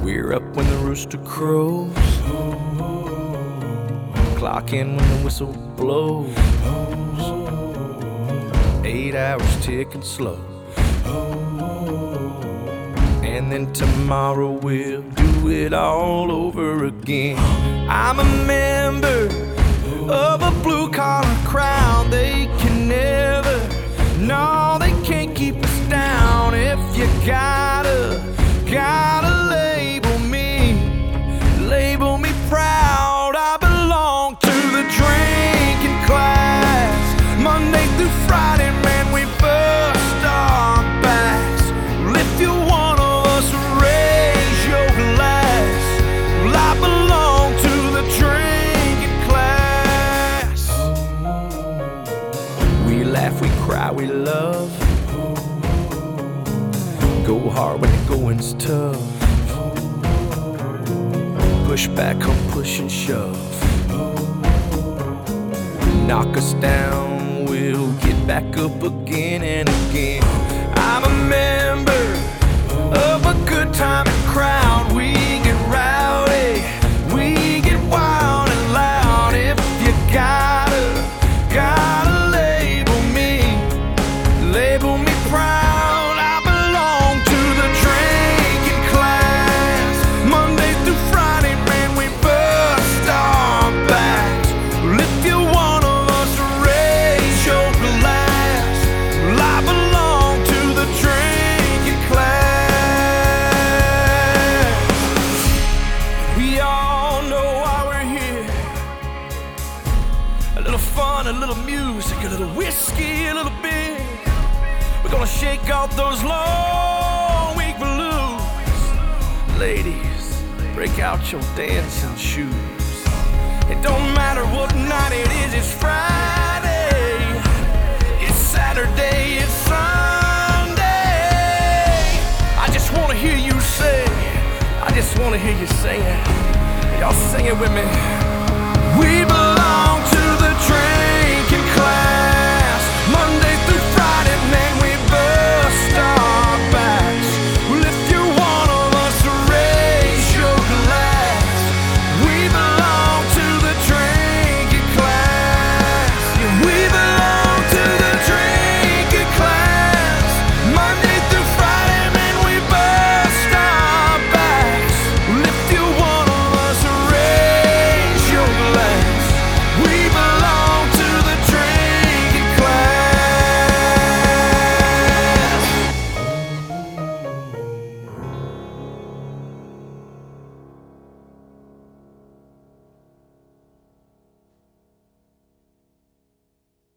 We're up when the rooster crows, clock in when the whistle blows. 8 hours ticking slow, and then tomorrow we'll do it all over again. I'm a member of a blue-collar crowd. They can never, no, they can't keep us down. If you gotta label me proud. I belong to the drinking class. Monday through Friday, man, we bust our backs. Well, if you're one of us, raise your glass. Well, I belong to the drinking class. We laugh, we cry, we love. Go hard when the going's tough. Push back, come push and shove. Knock us down, we'll get back up again and again. I'm a member of a good time and crowd. We get rowdy, we get wild and loud. If you gotta label me proud. I belong to the drinking class. Monday through Friday, man, we bust our backs. Well, if you're one of us, raise your glass. Well, I belong to the drinking class. We all know why we're here. A little fun, a little music, a little whiskey, a little beer. We're gonna shake off those long week blues. Ladies, break out your dancing shoes. It don't matter what night it is, it's Friday, it's Saturday, it's Sunday. I just wanna hear you say, I just wanna hear you sing it. Y'all sing it with me. We belong to the drinking class.